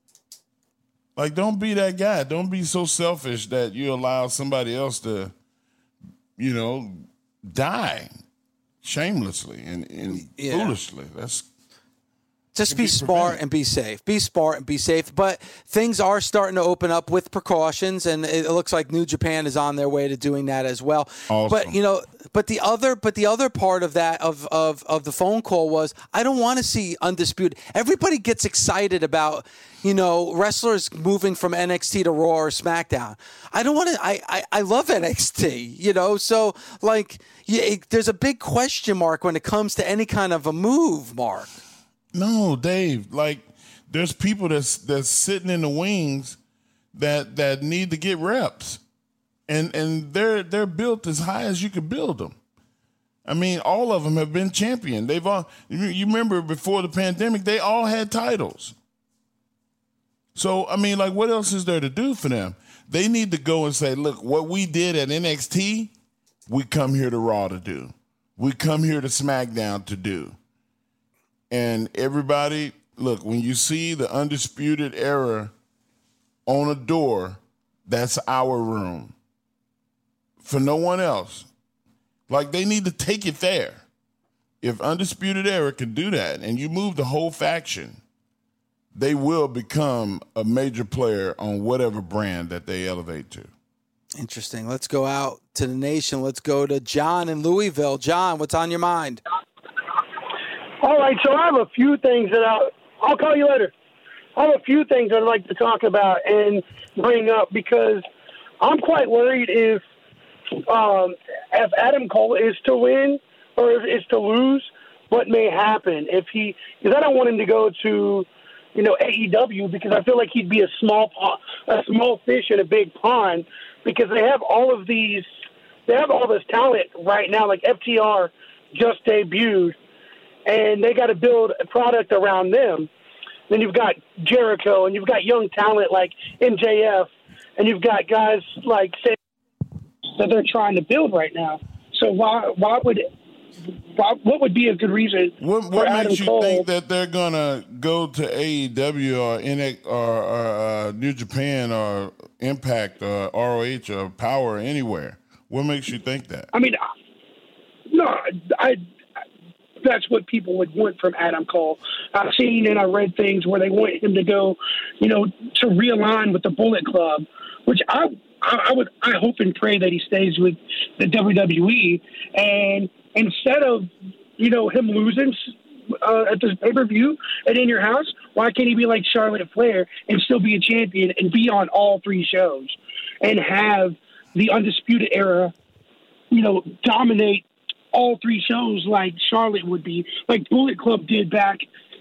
[SPEAKER 3] Like, don't be that guy. Don't be so selfish that you allow somebody else to, you know, die shamelessly and, and
[SPEAKER 2] Yeah.
[SPEAKER 3] foolishly. That's
[SPEAKER 2] Just be smart and be safe. Be smart and be safe. But things are starting to open up with precautions, and it looks like New Japan is on their way to doing that as well.
[SPEAKER 3] Awesome.
[SPEAKER 2] But you know, but the other, but the other part of that of of of the phone call was, I don't want to see Undisputed. Everybody gets excited about, you know, wrestlers moving from N X T to Raw or SmackDown. I don't want to. I, I I love N X T. You know, so like, yeah, it, there's a big question mark when it comes to any kind of a move, Mark.
[SPEAKER 3] No, Dave. Like, there's people that's that's sitting in the wings that that need to get reps, and and they're they're built as high as you could build them. I mean, all of them have been champion. They've all. You you remember before the pandemic, they all had titles. So I mean, like, what else is there to do for them? They need to go and say, look, what we did at N X T, we come here to Raw to do. We come here to SmackDown to do. And everybody, look, when you see the Undisputed Era on a door, that's our room. For no one else. Like, they need to take it there. If Undisputed Era can do that and you move the whole faction, they will become a major player on whatever brand that they elevate to.
[SPEAKER 2] Interesting. Let's go out to the nation. Let's go to John in Louisville. John, what's on your mind?
[SPEAKER 16] All right, so I have a few things that I'll, I'll call you later. I have a few things I'd like to talk about and bring up because I'm quite worried if um, if Adam Cole is to win or if it's to lose, what may happen if he – because I don't want him to go to you know, A E W, because I feel like he'd be a small a small fish in a big pond, because they have all of these, they have all this talent right now. Like F T R just debuted, and they got to build a product around them. Then you've got Jericho, and you've got young talent like M J F, and you've got guys like say, that they're trying to build right now. So why why would why, what would be a good reason?
[SPEAKER 3] What,
[SPEAKER 16] for
[SPEAKER 3] what
[SPEAKER 16] Adam
[SPEAKER 3] makes you
[SPEAKER 16] Cole?
[SPEAKER 3] think that they're gonna go to A E W or N X or, or uh, New Japan or Impact or R O H or Power or anywhere? What makes you think that?
[SPEAKER 16] I mean, no, I. That's what people would want from Adam Cole. I've seen and I read things where they want him to go, you know, to realign with the Bullet Club, which I, I would, I hope and pray that he stays with the W W E. And instead of, you know, him losing uh, at this pay-per-view and in your house, why can't he be like Charlotte Flair and still be a champion and be on all three shows and have the Undisputed Era, you know, dominate all three shows like Charlotte would be, like Bullet Club did back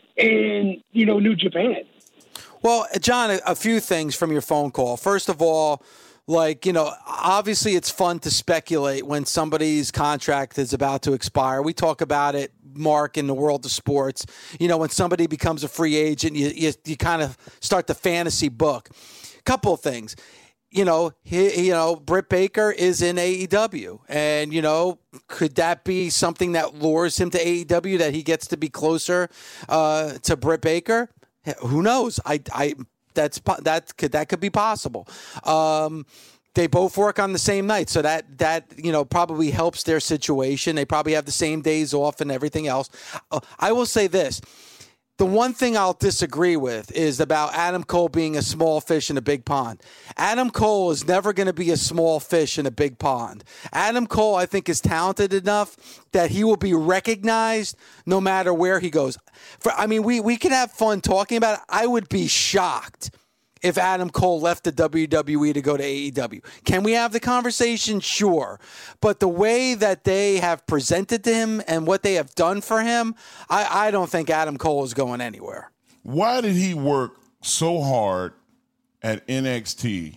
[SPEAKER 16] in, you know, New Japan.
[SPEAKER 2] Well, John, a, a few things from your phone call. First of all, like, you know, obviously it's fun to speculate when somebody's contract is about to expire. We talk about it, Mark, in the world of sports. You know, when somebody becomes a free agent, you, you, you kind of start the fantasy book. Couple of things. You know, he, you know, Britt Baker is in A E W, and you know, could that be something that lures him to A E W, that he gets to be closer uh, to Britt Baker? Who knows? I, I, that's that could that could be possible. Um, they both work on the same night, so that that you know probably helps their situation. They probably have the same days off and everything else. Uh, I will say this. The one thing I'll disagree with is about Adam Cole being a small fish in a big pond. Adam Cole is never going to be a small fish in a big pond. Adam Cole, I think, is talented enough that he will be recognized no matter where he goes. For, I mean, we, we can have fun talking about it. I would be shocked if Adam Cole left the W W E to go to A E W. Can we have the conversation? Sure. But the way that they have presented to him and what they have done for him, I, I don't think Adam Cole is going anywhere.
[SPEAKER 3] Why did he work so hard at N X T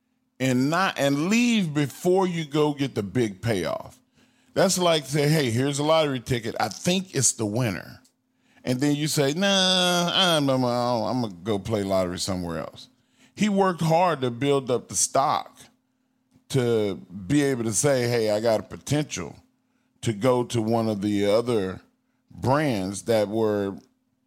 [SPEAKER 3] and not and leave before you go get the big payoff? That's like say, hey, here's a lottery ticket. I think it's the winner. And then you say, nah, I'm, I'm, I'm going to go play lottery somewhere else. He worked hard to build up the stock to be able to say, hey, I got a potential to go to one of the other brands that were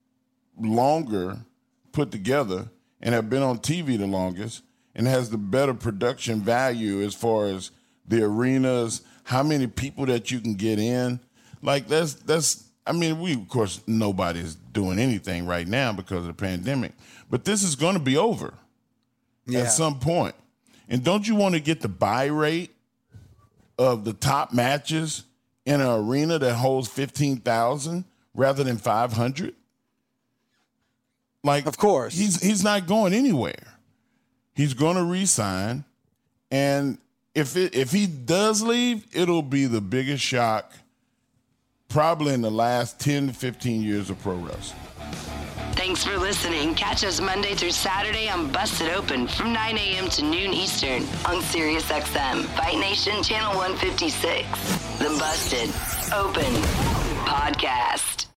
[SPEAKER 3] longer put together and have been on T V the longest and has the better production value as far as the arenas, how many people that you can get in. Like that's, that's, I mean, we, of course, nobody's doing anything right now because of the pandemic, but this is going to be over. Yeah. At some point. And don't you want to get the buy rate of the top matches in an arena that holds fifteen thousand rather than five hundred? Like,
[SPEAKER 2] of course.
[SPEAKER 3] He's he's not going anywhere. He's going to re-sign, and if it, if he does leave, it'll be the biggest shock probably in the last ten to fifteen years of pro wrestling.
[SPEAKER 1] Thanks for listening. Catch us Monday through Saturday on Busted Open from nine a.m. to noon Eastern on Sirius X M, Fight Nation Channel one fifty-six. The Busted Open Podcast.